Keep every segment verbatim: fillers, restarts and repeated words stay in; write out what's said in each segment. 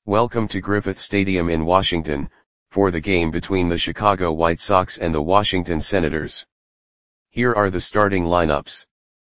Welcome to Griffith Stadium in Washington, for the game between the Chicago White Sox and the Washington Senators. Here are the starting lineups.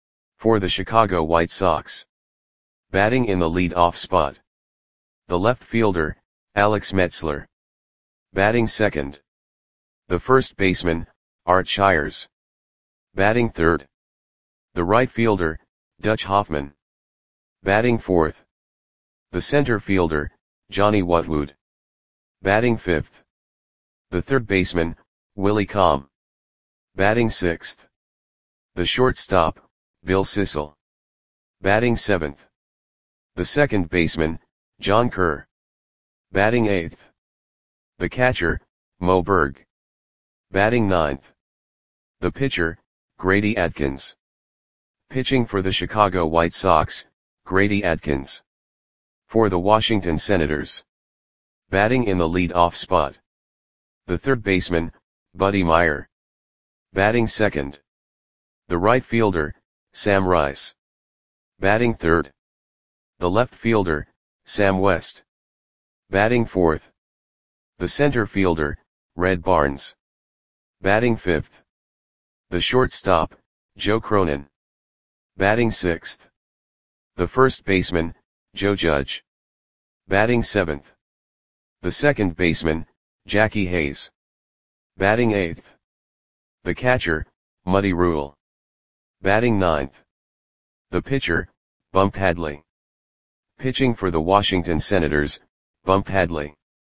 For the Chicago White Sox. Batting in the lead-off spot. The left fielder, Alex Metzler. Batting second. The first baseman, Art Shires. Batting third. The right fielder, Dutch Hoffman. Batting fourth. The center fielder, Johnny Whatwood. Batting fifth. The third baseman, Willie Comm. Batting sixth. The shortstop, Bill Sissel. Batting seventh. The second baseman, John Kerr. Batting eighth. The catcher, Mo Berg. Batting ninth. The pitcher, Grady Adkins. Pitching for the Chicago White Sox, Grady Adkins. For the Washington Senators. Batting in the lead-off spot. The third baseman, Buddy Meyer. Batting second. The right fielder, Sam Rice. Batting third. The left fielder, Sam West. Batting fourth. The center fielder, Red Barnes. Batting fifth. The shortstop, Joe Cronin. Batting sixth. The first baseman, Joe Judge. Batting seventh. The second baseman, Jackie Hayes. Batting eighth. The catcher, Muddy Rule. Batting ninth. The pitcher, Bump Hadley. Pitching for the Washington Senators, Bump Hadley.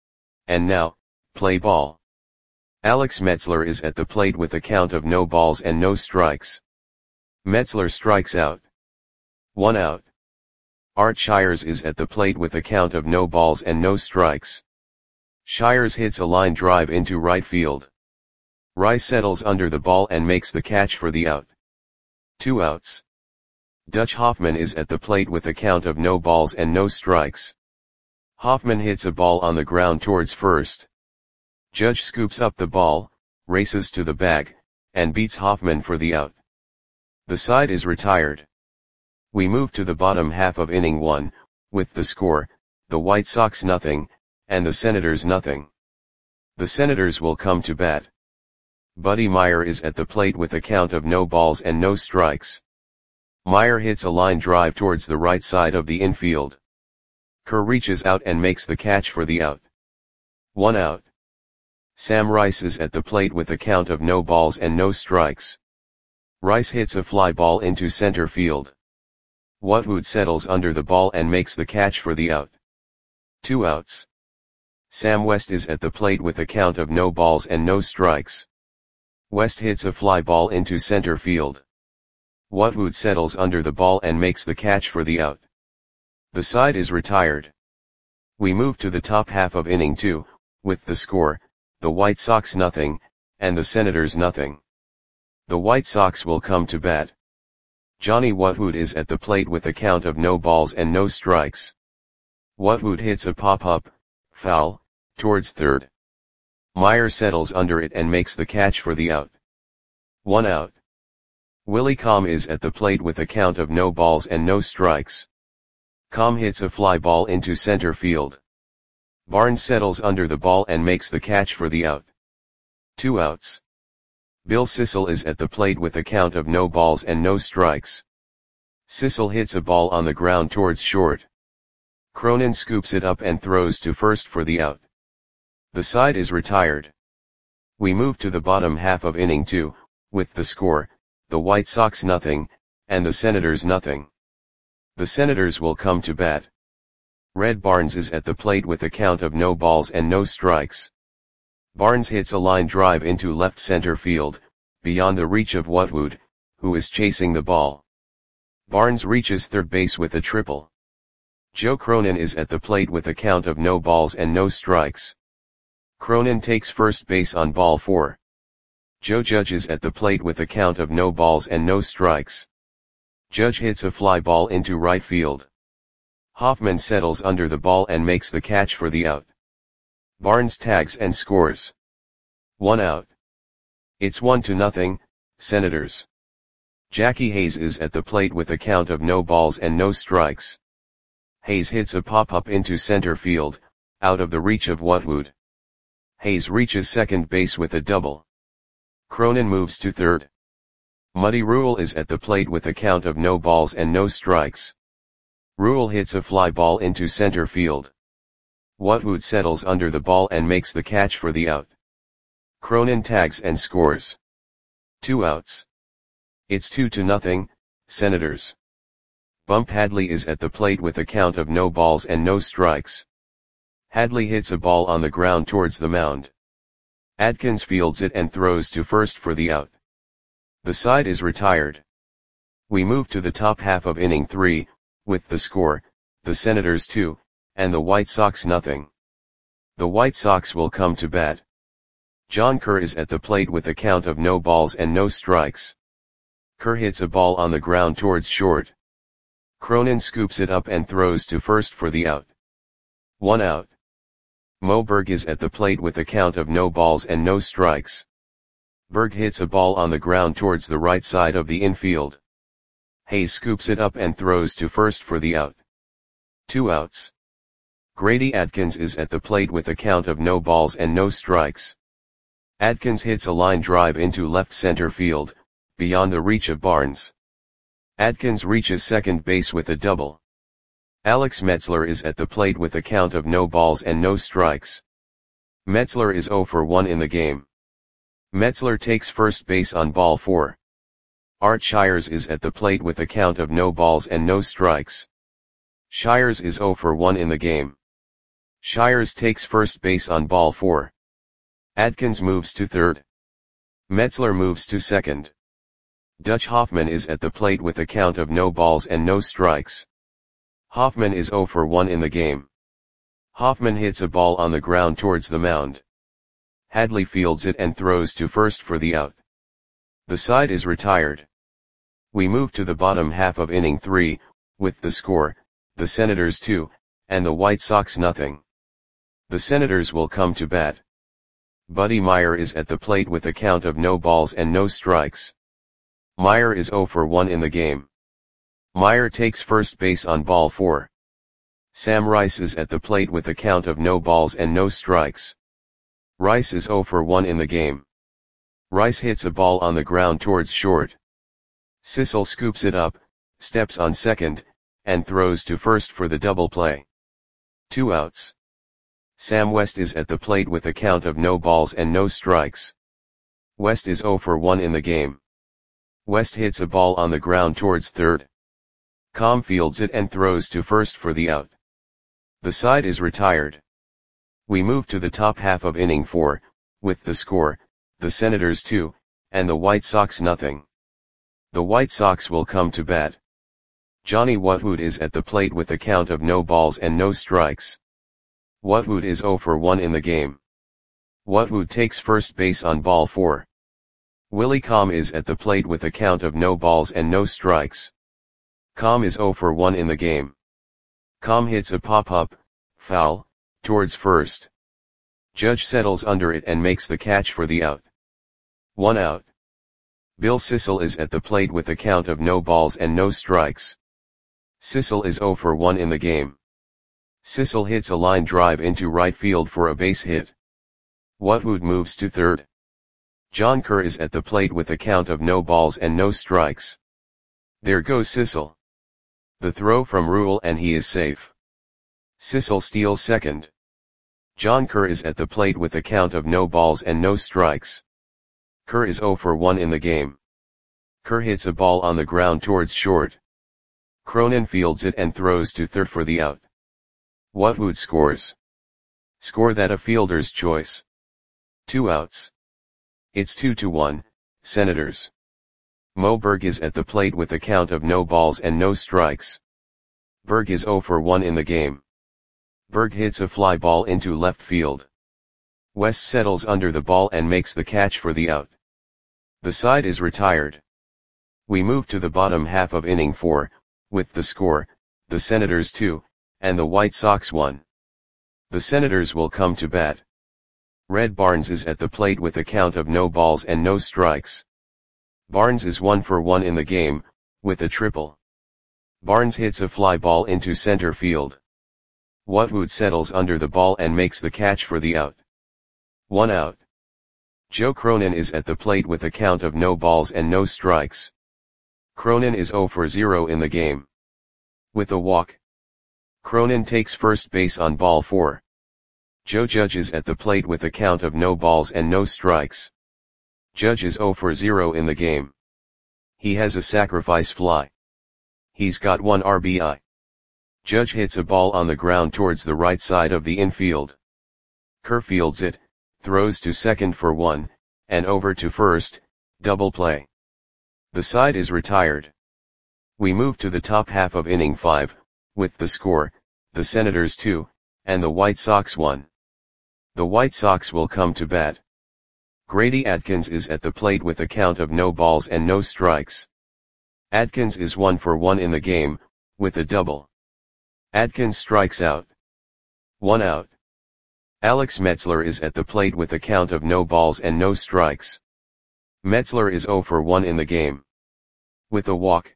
And now, play ball. Alex Metzler is at the plate with a count of no balls and no strikes. Metzler strikes out. One out. Art Shires is at the plate with a count of no balls and no strikes. Shires hits a line drive into right field. Rice settles under the ball and makes the catch for the out. Two outs. Dutch Hoffman is at the plate with a count of no balls and no strikes. Hoffman hits a ball on the ground towards first. Judge scoops up the ball, races to the bag, and beats Hoffman for the out. The side is retired. We move to the bottom half of inning one, with the score, the White Sox nothing, and the Senators nothing. The Senators will come to bat. Buddy Meyer is at the plate with a count of no balls and no strikes. Meyer hits a line drive towards the right side of the infield. Kerr reaches out and makes the catch for the out. One out. Sam Rice is at the plate with a count of no balls and no strikes. Rice hits a fly ball into center field. Whatwood settles under the ball and makes the catch for the out. Two outs. Sam West is at the plate with a count of no balls and no strikes. West hits a fly ball into center field. Whatwood settles under the ball and makes the catch for the out. The side is retired. We move to the top half of inning two, with the score, the White Sox nothing, and the Senators nothing. The White Sox will come to bat. Johnny Whatwood is at the plate with a count of no balls and no strikes. Whatwood hits a pop-up, foul, towards third. Meyer settles under it and makes the catch for the out. One out. Willie Comm is at the plate with a count of no balls and no strikes. Comm hits a fly ball into center field. Barnes settles under the ball and makes the catch for the out. Two outs. Bill Sissel is at the plate with a count of no balls and no strikes. Sissel hits a ball on the ground towards short. Cronin scoops it up and throws to first for the out. The side is retired. We move to the bottom half of inning two, with the score, the White Sox nothing, and the Senators nothing. The Senators will come to bat. Red Barnes is at the plate with a count of no balls and no strikes. Barnes hits a line drive into left center field, beyond the reach of Whatwood, who is chasing the ball. Barnes reaches third base with a triple. Joe Cronin is at the plate with a count of no balls and no strikes. Cronin takes first base on ball four. Joe Judge is at the plate with a count of no balls and no strikes. Judge hits a fly ball into right field. Hoffman settles under the ball and makes the catch for the out. Barnes tags and scores. One out. It's one to nothing, Senators. Jackie Hayes is at the plate with a count of no balls and no strikes. Hayes hits a pop-up into center field, out of the reach of Whatwood. Hayes reaches second base with a double. Cronin moves to third. Muddy Rule is at the plate with a count of no balls and no strikes. Rule hits a fly ball into center field. Whatwood settles under the ball and makes the catch for the out. Cronin tags and scores. Two outs. It's two to nothing, Senators. Bump Hadley is at the plate with a count of no balls and no strikes. Hadley hits a ball on the ground towards the mound. Adkins fields it and throws to first for the out. The side is retired. We move to the top half of inning three, with the score, the Senators two, and the White Sox nothing. The White Sox will come to bat. John Kerr is at the plate with a count of no balls and no strikes. Kerr hits a ball on the ground towards short. Cronin scoops it up and throws to first for the out. One out. Moberg is at the plate with a count of no balls and no strikes. Berg hits a ball on the ground towards the right side of the infield. Hayes scoops it up and throws to first for the out. Two outs. Grady Adkins is at the plate with a count of no balls and no strikes. Adkins hits a line drive into left center field, beyond the reach of Barnes. Adkins reaches second base with a double. Alex Metzler is at the plate with a count of no balls and no strikes. Metzler is oh for one in the game. Metzler takes first base on ball four. Art Shires is at the plate with a count of no balls and no strikes. Shires is oh for one in the game. Shires takes first base on ball four. Adkins moves to third. Metzler moves to second. Dutch Hoffman is at the plate with a count of no balls and no strikes. Hoffman is oh for one in the game. Hoffman hits a ball on the ground towards the mound. Hadley fields it and throws to first for the out. The side is retired. We move to the bottom half of inning three, with the score, the Senators two, and the White Sox nothing. The Senators will come to bat. Buddy Meyer is at the plate with a count of no balls and no strikes. Meyer is oh for one in the game. Meyer takes first base on ball four. Sam Rice is at the plate with a count of no balls and no strikes. Rice is oh for one in the game. Rice hits a ball on the ground towards short. Sissel scoops it up, steps on second, and throws to first for the double play. Two outs. Sam West is at the plate with a count of no balls and no strikes. West is oh for one in the game. West hits a ball on the ground towards third. Com fields it and throws to first for the out. The side is retired. We move to the top half of inning four, with the score, the Senators two, and the White Sox nothing. The White Sox will come to bat. Johnny Whatwood is at the plate with a count of no balls and no strikes. Whatwood is oh for one in the game. Whatwood takes first base on ball four. Willie Com is at the plate with a count of no balls and no strikes. Com is oh for one in the game. Com hits a pop-up, foul, towards first. Judge settles under it and makes the catch for the out. One out. Bill Sissel is at the plate with a count of no balls and no strikes. Sissel is oh for one in the game. Sissel hits a line drive into right field for a base hit. Whatwood moves to third. John Kerr is at the plate with a count of no balls and no strikes. There goes Sissel. The throw from Rule and he is safe. Sissel steals second. John Kerr is at the plate with a count of no balls and no strikes. Kerr is oh for one in the game. Kerr hits a ball on the ground towards short. Cronin fields it and throws to third for the out. Whatwood scores. Score that a fielder's choice. Two outs. It's two to one, Senators. Moberg is at the plate with a count of no balls and no strikes. Berg is oh for one in the game. Berg hits a fly ball into left field. West settles under the ball and makes the catch for the out. The side is retired. We move to the bottom half of inning four, with the score, the Senators two, and the White Sox one. The Senators will come to bat. Red Barnes is at the plate with a count of no balls and no strikes. Barnes is one for one in the game, with a triple. Barnes hits a fly ball into center field. Whatwood settles under the ball and makes the catch for the out. One out. Joe Cronin is at the plate with a count of no balls and no strikes. Cronin is zero for zero in the game. With a walk, Cronin takes first base on ball four. Joe Judge is at the plate with a count of no balls and no strikes. Judge is zero for zero in the game. He has a sacrifice fly. He's got one R B I. Judge hits a ball on the ground towards the right side of the infield. Kerr fields it, throws to second for one, and over to first, double play. The side is retired. We move to the top half of inning five, with the score, the Senators two, and the White Sox one. The White Sox will come to bat. Grady Adkins is at the plate with a count of no balls and no strikes. Adkins is one for one in the game, with a double. Adkins strikes out. One out. Alex Metzler is at the plate with a count of no balls and no strikes. Metzler is zero for one in the game. With a walk,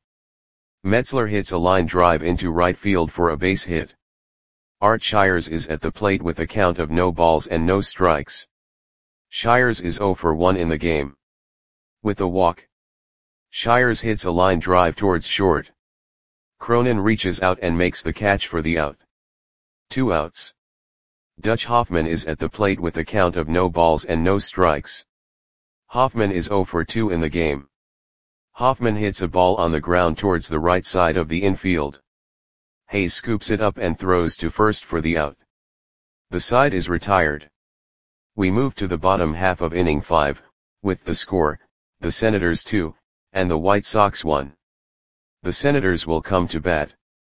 Metzler hits a line drive into right field for a base hit. Art Shires is at the plate with a count of no balls and no strikes. Shires is zero for one in the game. With a walk, Shires hits a line drive towards short. Cronin reaches out and makes the catch for the out. Two outs. Dutch Hoffman is at the plate with a count of no balls and no strikes. Hoffman is zero for two in the game. Hoffman hits a ball on the ground towards the right side of the infield. Hayes scoops it up and throws to first for the out. The side is retired. We move to the bottom half of inning five, with the score, the Senators two, and the White Sox one. The Senators will come to bat.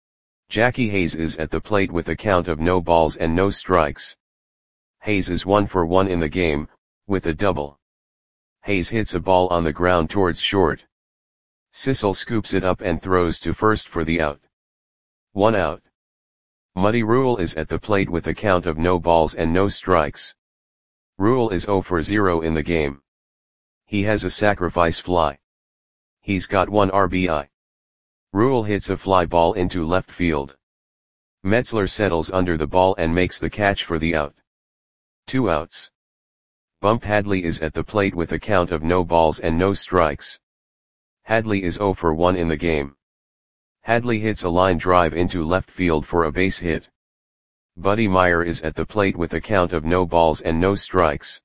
Jackie Hayes is at the plate with a count of no balls and no strikes. Hayes is one for one in the game, with a double. Hayes hits a ball on the ground towards short. Sissel scoops it up and throws to first for the out. One out. Muddy Rule is at the plate with a count of no balls and no strikes. Rule is zero for zero in the game. He has a sacrifice fly. He's got one R B I. Rule hits a fly ball into left field. Metzler settles under the ball and makes the catch for the out. Two outs. Bump Hadley is at the plate with a count of no balls and no strikes. Hadley is zero for one in the game. Hadley hits a line drive into left field for a base hit. Buddy Meyer is at the plate with a count of no balls and no strikes.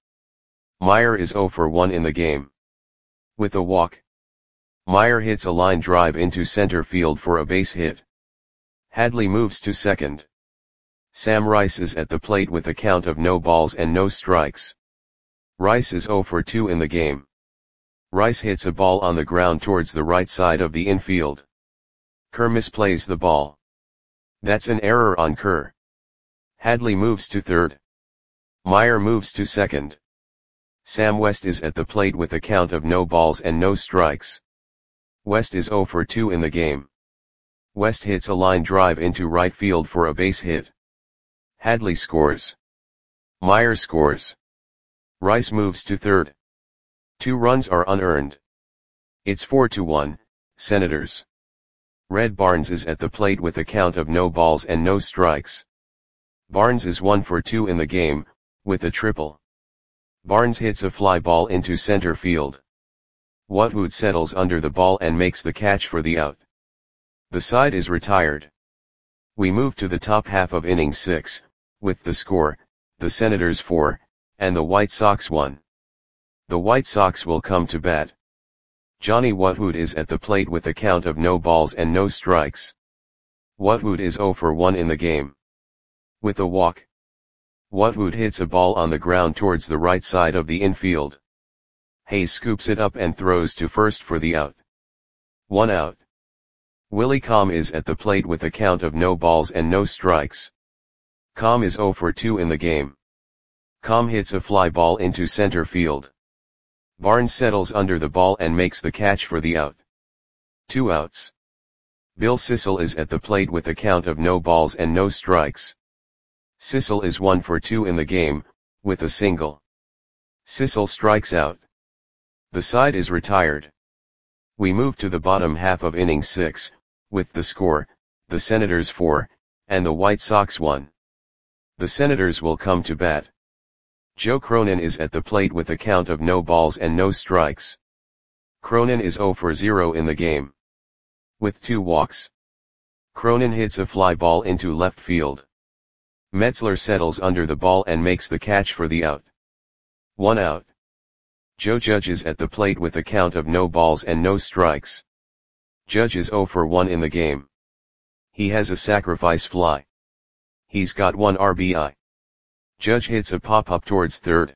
Meyer is zero for one in the game. With a walk, Meyer hits a line drive into center field for a base hit. Hadley moves to second. Sam Rice is at the plate with a count of no balls and no strikes. Rice is zero for two in the game. Rice hits a ball on the ground towards the right side of the infield. Kerr misplays the ball. That's an error on Kerr. Hadley moves to third. Meyer moves to second. Sam West is at the plate with a count of no balls and no strikes. West is zero for two in the game. West hits a line drive into right field for a base hit. Hadley scores. Meyer scores. Rice moves to third. Two runs are unearned. It's four to one, Senators. Red Barnes is at the plate with a count of no balls and no strikes. Barnes is one for two in the game, with a triple. Barnes hits a fly ball into center field. Whatwood settles under the ball and makes the catch for the out. The side is retired. We move to the top half of inning six, with the score, the Senators four, and the White Sox one. The White Sox will come to bat. Johnny Whatwood is at the plate with a count of no balls and no strikes. Whatwood is zero for one in the game. With a walk, Whatwood hits a ball on the ground towards the right side of the infield. Hayes scoops it up and throws to first for the out. One out. Willie Comm is at the plate with a count of no balls and no strikes. Comm is zero for two in the game. Comm hits a fly ball into center field. Barnes settles under the ball and makes the catch for the out. Two outs. Bill Sissel is at the plate with a count of no balls and no strikes. Sissel is one for two in the game, with a single. Sissel strikes out. The side is retired. We move to the bottom half of inning six, with the score, the Senators four, and the White Sox one. The Senators will come to bat. Joe Cronin is at the plate with a count of no balls and no strikes. Cronin is zero for zero in the game. With two walks. Cronin hits a fly ball into left field. Metzler settles under the ball and makes the catch for the out. One out. Joe Judge is at the plate with a count of no balls and no strikes. Judge is zero for one in the game. He has a sacrifice fly. He's got one R B I. Judge hits a pop-up towards third.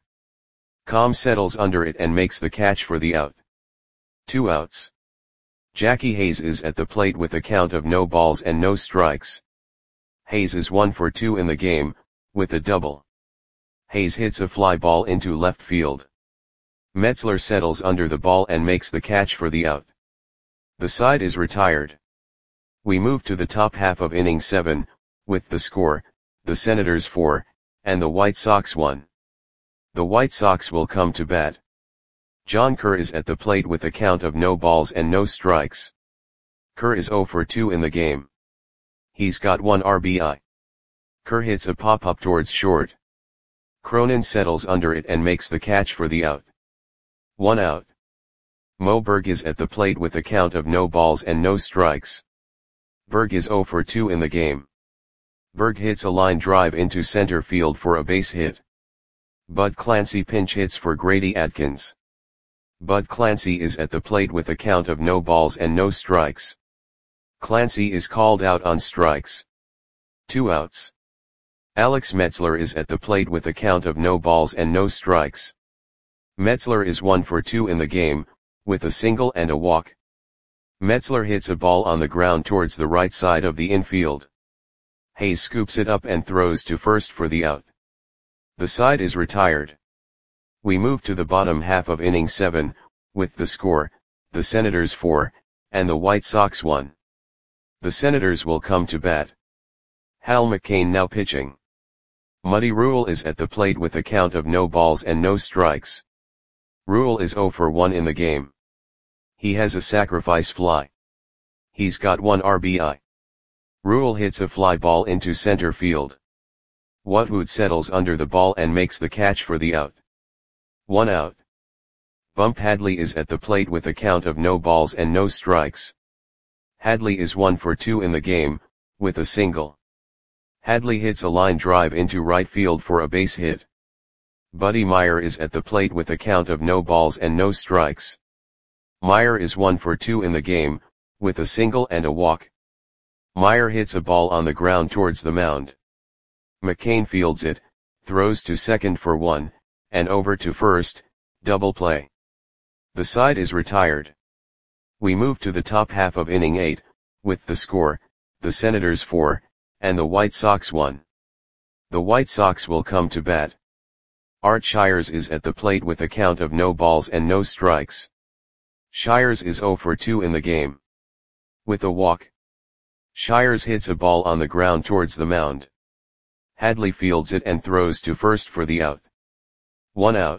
Com settles under it and makes the catch for the out. Two outs. Jackie Hayes is at the plate with a count of no balls and no strikes. Hayes is one for two in the game, with a double. Hayes hits a fly ball into left field. Metzler settles under the ball and makes the catch for the out. The side is retired. We move to the top half of inning seven, with the score, the Senators four, and the White Sox one. The White Sox will come to bat. John Kerr is at the plate with a count of no balls and no strikes. Kerr is zero for two in the game. He's got one R B I. Kerr hits a pop-up towards short. Cronin settles under it and makes the catch for the out. One out. Mo Berg is at the plate with a count of no balls and no strikes. Berg is zero for two in the game. Berg hits a line drive into center field for a base hit. Bud Clancy pinch hits for Grady Atkins. Bud Clancy is at the plate with a count of no balls and no strikes. Clancy is called out on strikes. Two outs. Alex Metzler is at the plate with a count of no balls and no strikes. Metzler is one for two in the game, with a single and a walk. Metzler hits a ball on the ground towards the right side of the infield. Hayes scoops it up and throws to first for the out. The side is retired. We move to the bottom half of inning seven, with the score, the Senators four, and the White Sox one. The Senators will come to bat. Hal McCain now pitching. Muddy Rule is at the plate with a count of no balls and no strikes. Rule is zero for one in the game. He has a sacrifice fly. He's got one R B I. Rule hits a fly ball into center field. Watwood settles under the ball and makes the catch for the out. One out. Bump Hadley is at the plate with a count of no balls and no strikes. Hadley is one for two in the game, with a single. Hadley hits a line drive into right field for a base hit. Buddy Meyer is at the plate with a count of no balls and no strikes. Meyer is one for two in the game, with a single and a walk. Meyer hits a ball on the ground towards the mound. McCain fields it, throws to second for one, and over to first, double play. The side is retired. We move to the top half of inning eight, with the score, the Senators four, and the White Sox one. The White Sox will come to bat. Art Shires is at the plate with a count of no balls and no strikes. Shires is zero for two in the game. With a walk. Shires hits a ball on the ground towards the mound. Hadley fields it and throws to first for the out. One out.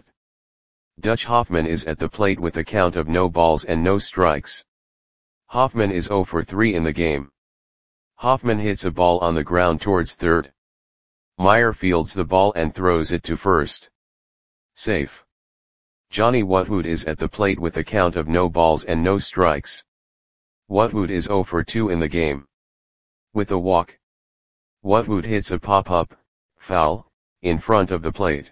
Dutch Hoffman is at the plate with a count of no balls and no strikes. Hoffman is zero for three in the game. Hoffman hits a ball on the ground towards third. Meyer fields the ball and throws it to first. Safe. Johnny Watwood is at the plate with a count of no balls and no strikes. Watwood is zero for two in the game. With a walk. Watwood hits a pop-up, foul, in front of the plate.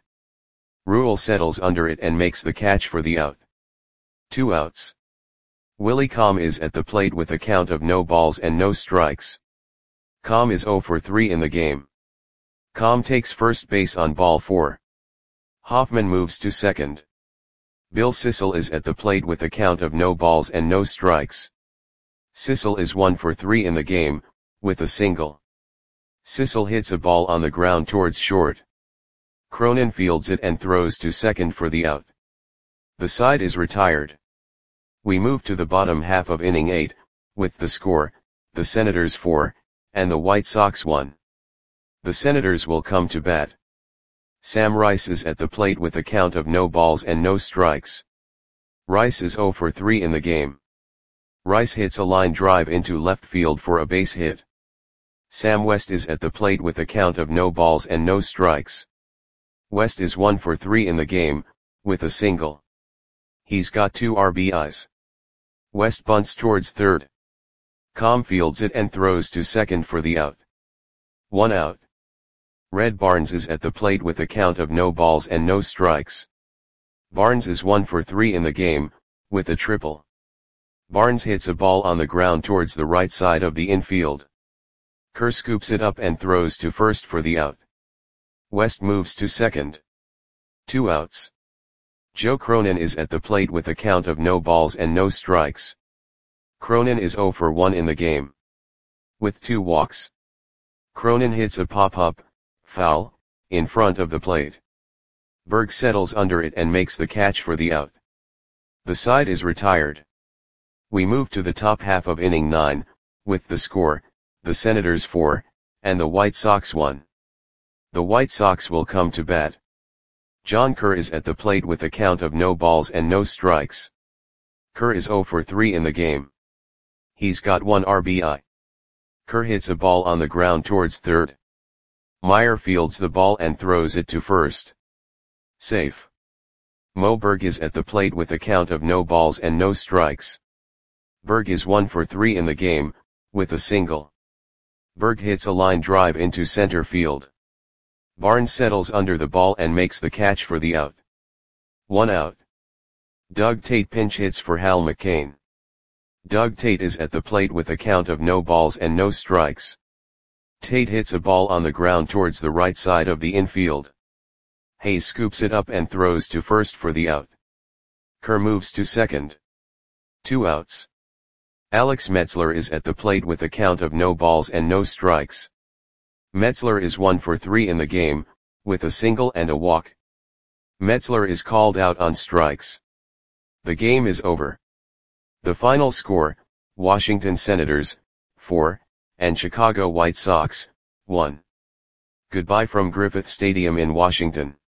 Rule settles under it and makes the catch for the out. Two outs. Willie Com is at the plate with a count of no balls and no strikes. Com is zero for three in the game. Com takes first base on ball four. Hoffman moves to second. Bill Sissel is at the plate with a count of no balls and no strikes. Sissel is one for three in the game, with a single. Sissel hits a ball on the ground towards short. Cronin fields it and throws to second for the out. The side is retired. We move to the bottom half of inning eight, with the score, the Senators four, and the White Sox one. The Senators will come to bat. Sam Rice is at the plate with a count of no balls and no strikes. Rice is zero for three in the game. Rice hits a line drive into left field for a base hit. Sam West is at the plate with a count of no balls and no strikes. West is one for three in the game, with a single. He's got two R B Is. West bunts towards third. Com fields it and throws to second for the out. One out. Red Barnes is at the plate with a count of no balls and no strikes. Barnes is one for three in the game, with a triple. Barnes hits a ball on the ground towards the right side of the infield. Kerr scoops it up and throws to first for the out. West moves to second. Two outs. Joe Cronin is at the plate with a count of no balls and no strikes. Cronin is zero for one in the game. With two walks. Cronin hits a pop-up, foul, in front of the plate. Berg settles under it and makes the catch for the out. The side is retired. We move to the top half of inning nine, with the score, the Senators four, and the White Sox one. The White Sox will come to bat. John Kerr is at the plate with a count of no balls and no strikes. Kerr is zero for three in the game. He's got one R B I. Kerr hits a ball on the ground towards third. Meyer fields the ball and throws it to first. Safe. Mo Berg is at the plate with a count of no balls and no strikes. Berg is one for three in the game, with a single. Berg hits a line drive into center field. Barnes settles under the ball and makes the catch for the out. One out. Doug Tate pinch hits for Hal McCain. Doug Tate is at the plate with a count of no balls and no strikes. Tate hits a ball on the ground towards the right side of the infield. Hayes scoops it up and throws to first for the out. Kerr moves to second. Two outs. Alex Metzler is at the plate with a count of no balls and no strikes. Metzler is one for three in the game, with a single and a walk. Metzler is called out on strikes. The game is over. The final score, Washington Senators, four, and Chicago White Sox, one. Goodbye from Griffith Stadium in Washington.